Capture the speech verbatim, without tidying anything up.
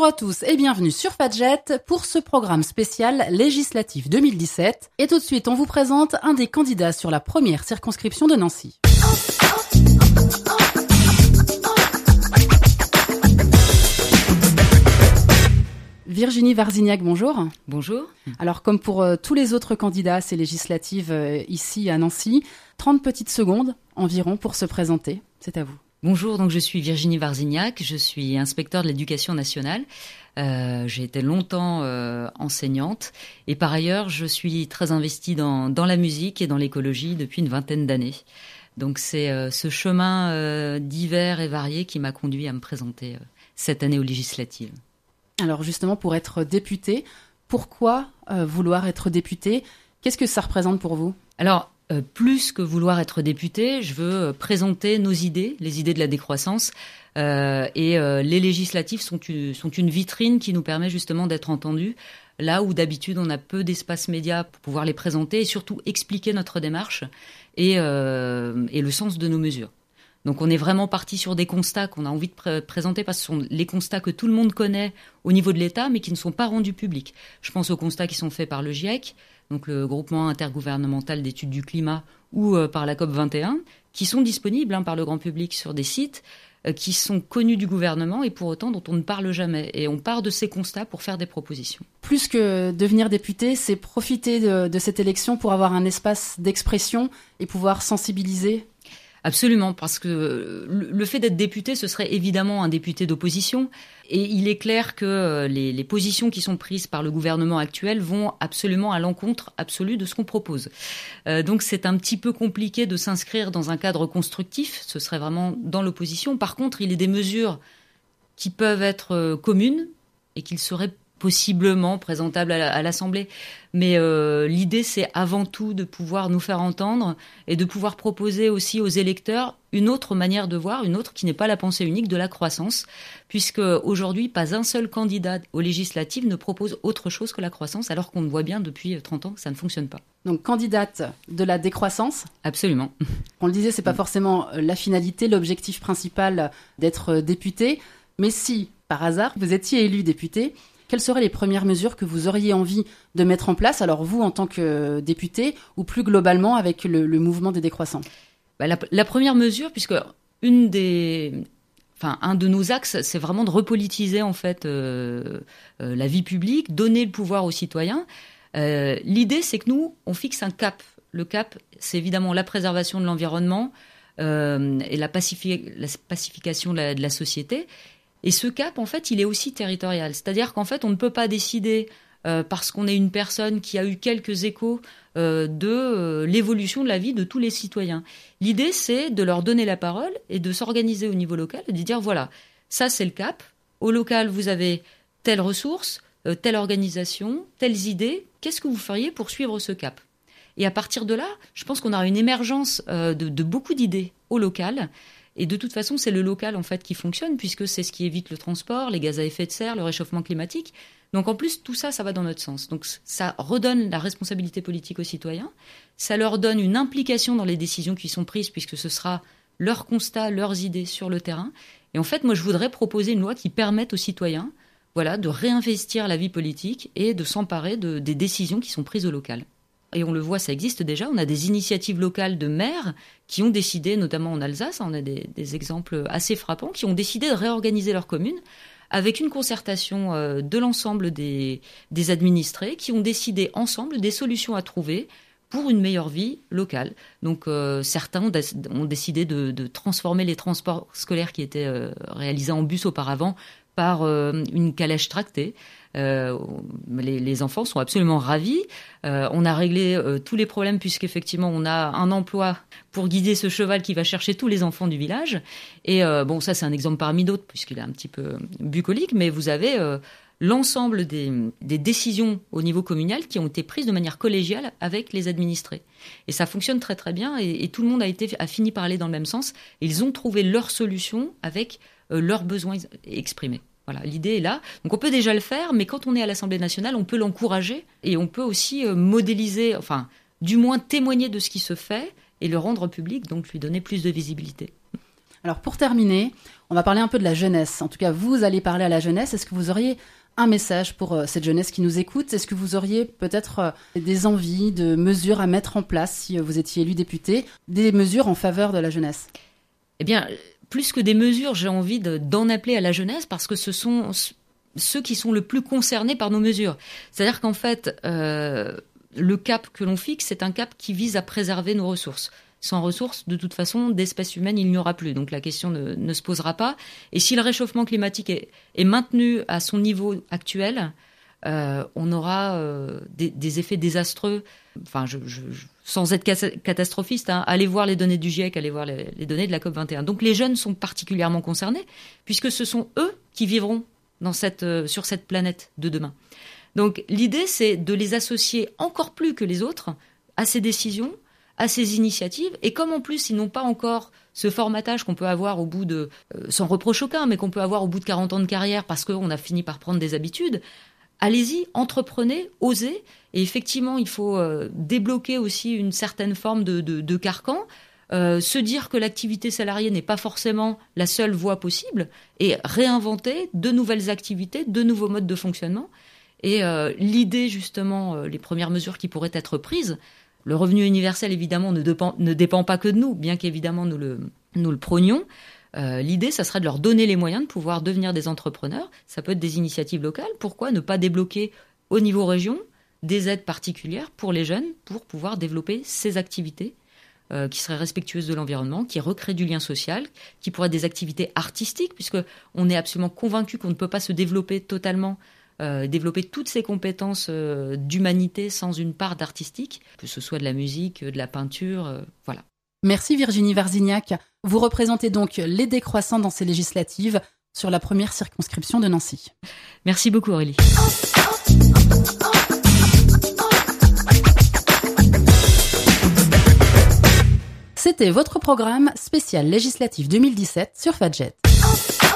à tous et bienvenue sur Fadjet pour ce programme spécial législatif deux mille dix-sept. Et tout de suite, on vous présente un des candidats sur la première circonscription de Nancy. Virginie Warzignac, bonjour. Bonjour. Alors, comme pour euh, tous les autres candidats à ces législatives euh, ici à Nancy, trente petites secondes environ pour se présenter. C'est à vous. Bonjour, donc je suis Virginie Warzignac, je suis inspecteur de l'éducation nationale. Euh, j'ai été longtemps euh, enseignante et par ailleurs, je suis très investie dans, dans la musique et dans l'écologie depuis une vingtaine d'années. Donc c'est euh, ce chemin euh, divers et varié qui m'a conduit à me présenter euh, cette année aux législatives. Alors justement, pour être député, pourquoi euh, vouloir être député ? Qu'est-ce que ça représente pour vous ? Alors, euh, plus que vouloir être député, je veux euh, présenter nos idées, les idées de la décroissance. Euh, et euh, les législatives sont une, sont une vitrine qui nous permet justement d'être entendus, là où d'habitude on a peu d'espace média pour pouvoir les présenter et surtout expliquer notre démarche et, euh, et le sens de nos mesures. Donc on est vraiment parti sur des constats qu'on a envie de pr- présenter parce que ce sont les constats que tout le monde connaît au niveau de l'État mais qui ne sont pas rendus publics. Je pense aux constats qui sont faits par le GIEC, donc le groupement intergouvernemental d'études du climat, ou euh, par la COP vingt et un, qui sont disponibles hein, par le grand public sur des sites euh, qui sont connus du gouvernement et pour autant dont on ne parle jamais. Et on part de ces constats pour faire des propositions. Plus que devenir député, c'est profiter de, de cette élection pour avoir un espace d'expression et pouvoir sensibiliser. Absolument, parce que le fait d'être député, ce serait évidemment un député d'opposition. Et il est clair que les, les positions qui sont prises par le gouvernement actuel vont absolument à l'encontre absolue de ce qu'on propose. Euh, donc c'est un petit peu compliqué de s'inscrire dans un cadre constructif. Ce serait vraiment dans l'opposition. Par contre, il y a des mesures qui peuvent être communes et qu'il serait possiblement présentable à l'Assemblée. Mais euh, l'idée, c'est avant tout de pouvoir nous faire entendre et de pouvoir proposer aussi aux électeurs une autre manière de voir, une autre qui n'est pas la pensée unique de la croissance, puisque aujourd'hui, pas un seul candidat aux législatives ne propose autre chose que la croissance, alors qu'on voit bien depuis trente ans que ça ne fonctionne pas. Donc, candidate de la décroissance. Absolument. On le disait, c'est pas forcément la finalité, l'objectif principal d'être député, mais si, par hasard, vous étiez élu député, quelles seraient les premières mesures que vous auriez envie de mettre en place, alors vous en tant que député, ou plus globalement avec le, le mouvement des décroissants ? Bah la, la première mesure, puisque une des, enfin un de nos axes, c'est vraiment de repolitiser en fait euh, euh, la vie publique, donner le pouvoir aux citoyens. Euh, l'idée, c'est que nous, on fixe un cap. Le cap, c'est évidemment la préservation de l'environnement euh, et la, pacifi- la pacification de la, de la société. Et ce cap, en fait, il est aussi territorial. C'est-à-dire qu'en fait, on ne peut pas décider, euh, parce qu'on est une personne qui a eu quelques échos, euh, de euh, l'évolution de la vie de tous les citoyens. L'idée, c'est de leur donner la parole et de s'organiser au niveau local et de dire, voilà, ça, c'est le cap. Au local, vous avez telle ressource, euh, telle organisation, telles idées. Qu'est-ce que vous feriez pour suivre ce cap ? Et à partir de là, je pense qu'on aura une émergence euh, de, de beaucoup d'idées au local. Et de toute façon, c'est le local en fait qui fonctionne puisque c'est ce qui évite le transport, les gaz à effet de serre, le réchauffement climatique. Donc en plus, tout ça, ça va dans notre sens. Donc ça redonne la responsabilité politique aux citoyens. Ça leur donne une implication dans les décisions qui sont prises puisque ce sera leurs constats, leurs idées sur le terrain. Et en fait, moi, je voudrais proposer une loi qui permette aux citoyens, voilà, de réinvestir la vie politique et de s'emparer de, des décisions qui sont prises au local. Et on le voit, ça existe déjà. On a des initiatives locales de maires qui ont décidé, notamment en Alsace, on a des, des exemples assez frappants, qui ont décidé de réorganiser leur commune avec une concertation euh, de l'ensemble des, des administrés qui ont décidé ensemble des solutions à trouver pour une meilleure vie locale. Donc euh, certains ont, d- ont décidé de, de transformer les transports scolaires qui étaient euh, réalisés en bus auparavant par euh, une calèche tractée. Euh, les, les enfants sont absolument ravis. Euh, on a réglé euh, tous les problèmes puisqu'effectivement on a un emploi pour guider ce cheval qui va chercher tous les enfants du village. Et euh, bon, ça c'est un exemple parmi d'autres puisqu'il est un petit peu bucolique, mais vous avez euh, l'ensemble des, des décisions au niveau communal qui ont été prises de manière collégiale avec les administrés. Et ça fonctionne très très bien et, et tout le monde a, été, a fini par aller dans le même sens. Ils ont trouvé leur solution avec euh, leurs besoins exprimés. Voilà, l'idée est là. Donc on peut déjà le faire, mais quand on est à l'Assemblée nationale, on peut l'encourager et on peut aussi euh, modéliser, enfin, du moins témoigner de ce qui se fait et le rendre public, donc lui donner plus de visibilité. Alors pour terminer, on va parler un peu de la jeunesse. En tout cas, vous allez parler à la jeunesse. Est-ce que vous auriez un message pour euh, cette jeunesse qui nous écoute? Est-ce que vous auriez peut-être euh, des envies de mesures à mettre en place si euh, vous étiez élu député, des mesures en faveur de la jeunesse? Eh bien, plus que des mesures, j'ai envie de, d'en appeler à la jeunesse parce que ce sont ceux qui sont le plus concernés par nos mesures. C'est-à-dire qu'en fait, euh, le cap que l'on fixe, c'est un cap qui vise à préserver nos ressources. Sans ressources, de toute façon, d'espèces humaines, il n'y aura plus. Donc la question ne, ne se posera pas. Et si le réchauffement climatique est, est maintenu à son niveau actuel, euh, on aura euh, des, des effets désastreux. Enfin, je, je, je, sans être catastrophiste, hein, allez voir les données du GIEC, allez voir les, les données de la COP vingt et un. Donc les jeunes sont particulièrement concernés, puisque ce sont eux qui vivront dans cette, euh, sur cette planète de demain. Donc l'idée, c'est de les associer encore plus que les autres à ces décisions, à ces initiatives, et comme en plus ils n'ont pas encore ce formatage qu'on peut avoir au bout de, euh, sans reproche aucun, mais qu'on peut avoir au bout de quarante ans de carrière parce qu'on a fini par prendre des habitudes, allez-y, entreprenez, osez, et effectivement il faut euh, débloquer aussi une certaine forme de, de, de carcan, euh, se dire que l'activité salariée n'est pas forcément la seule voie possible, et réinventer de nouvelles activités, de nouveaux modes de fonctionnement, et euh, l'idée justement, euh, les premières mesures qui pourraient être prises. Le revenu universel, évidemment, ne dépend, ne dépend pas que de nous, bien qu'évidemment nous le, nous le prônions. Euh, l'idée, ça serait de leur donner les moyens de pouvoir devenir des entrepreneurs. Ça peut être des initiatives locales. Pourquoi ne pas débloquer au niveau région des aides particulières pour les jeunes pour pouvoir développer ces activités euh, qui seraient respectueuses de l'environnement, qui recréent du lien social, qui pourraient être des activités artistiques, puisqu'on est absolument convaincu qu'on ne peut pas se développer totalement Euh, développer toutes ces compétences euh, d'humanité sans une part d'artistique, que ce soit de la musique, de la peinture, euh, voilà. Merci Virginie Varzignac. Vous représentez donc les décroissants dans ces législatives sur la première circonscription de Nancy. Merci beaucoup Aurélie. C'était votre programme spécial législatif deux mille dix-sept sur Fadjet.